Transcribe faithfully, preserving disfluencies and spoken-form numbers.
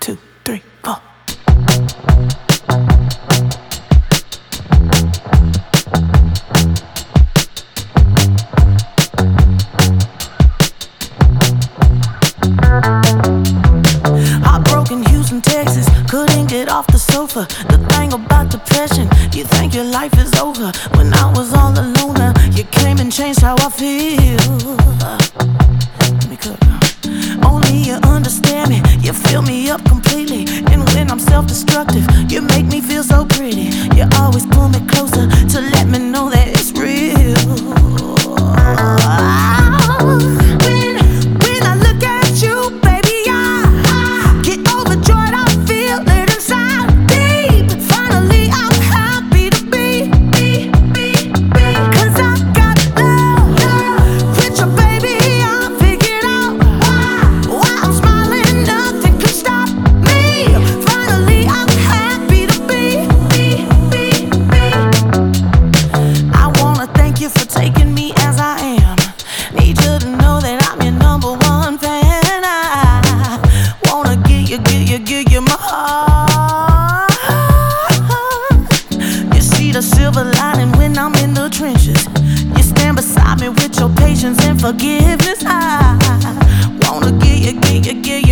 two, three, four. Heartbroken Houston, Texas, couldn't get off the sofa. The thing about depression, you think your life is over. When I was all alone, uh, you came and changed how I feel. Let me cook. Only you understand me, you fill me up completely. And when I'm self-destructive, you make me feel so pretty. You always pull me closer to let me know that it's real. When, when I look at you, baby, I get overjoyed, I feel it inside deep. Finally, I'm happy to be, be, be, be. Cause I got love, love with you, baby, I figured out why, why I'm smiling, nothing can stop me. Finally, I'm happy to be, be, be, be. I wanna thank you for taking me as I am. Need you to know that I'm your number one fan. I wanna give you, give you, give you my heart. You see the silver lining when I'm in the trenches. You stand beside me with your patience and forgiveness. I wanna give you, give you, give